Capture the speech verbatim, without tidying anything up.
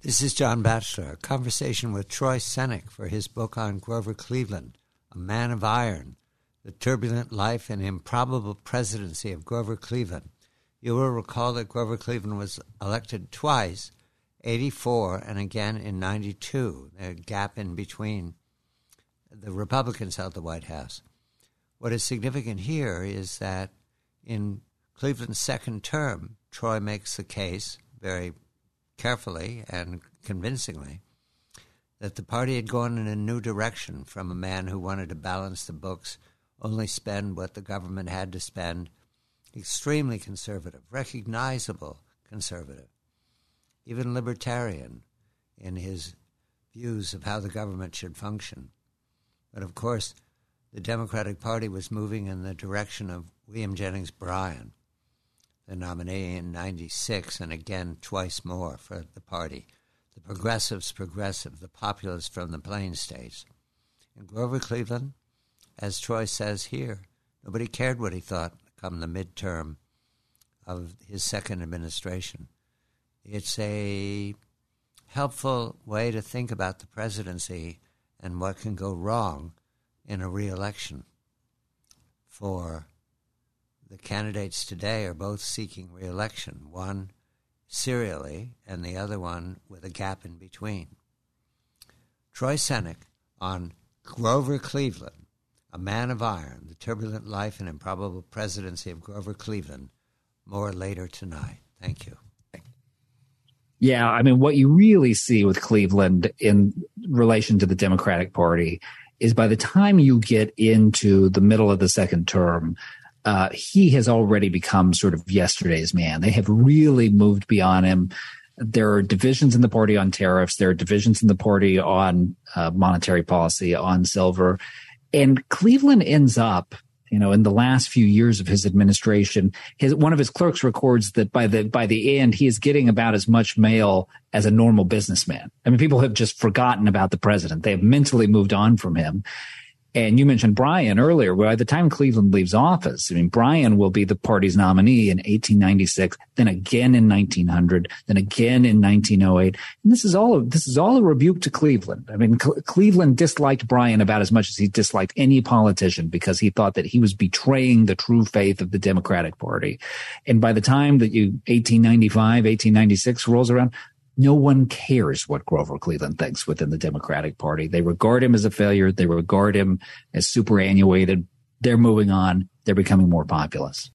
This is John Batchelor, a conversation with Troy Senik for his book on Grover Cleveland, A Man of Iron, The Turbulent Life and Improbable Presidency of Grover Cleveland. You will recall that Grover Cleveland was elected twice, eighty-four and again in ninety-two, a gap in between. The Republicans held the White House. What is significant here is that in Cleveland's second term, Troy makes the case very carefully and convincingly that the party had gone in a new direction from a man who wanted to balance the books, only spend what the government had to spend, extremely conservative, recognizable conservative, even libertarian in his views of how the government should function. But of course, the Democratic Party was moving in the direction of William Jennings Bryan, the nominee in ninety-six, and again twice more for the party. The progressives progressive, the populists from the Plain States. And Grover Cleveland, as Troy says here, nobody cared what he thought come the midterm of his second administration. It's a helpful way to think about the presidency and what can go wrong in a re-election. For the candidates today are both seeking re-election, one serially and the other one with a gap in between. Troy Senik on Grover Cleveland, A Man of Iron, The Turbulent Life and Improbable Presidency of Grover Cleveland. More later tonight. Thank you. Yeah, I mean, what you really see with Cleveland in relation to the Democratic Party is by the time you get into the middle of the second term, Uh, he has already become sort of yesterday's man. They have really moved beyond him. There are divisions in the party on tariffs. There are divisions in the party on uh, monetary policy, on silver. And Cleveland ends up, you know, in the last few years of his administration, his, one of his clerks records that by the by the end, he is getting about as much mail as a normal businessman. I mean, people have just forgotten about the president. They have mentally moved on from him. And you mentioned Bryan earlier. By the time Cleveland leaves office, I mean, Bryan will be the party's nominee in eighteen ninety-six, then again in nineteen hundred, then again in nineteen oh eight. And this is all this is all a rebuke to Cleveland. I mean, Cl- Cleveland disliked Bryan about as much as he disliked any politician because he thought that he was betraying the true faith of the Democratic Party. And by the time that you eighteen ninety-five, eighteen ninety-six rolls around, no one cares what Grover Cleveland thinks within the Democratic Party. They regard him as a failure. They regard him as superannuated. They're moving on. They're becoming more populist.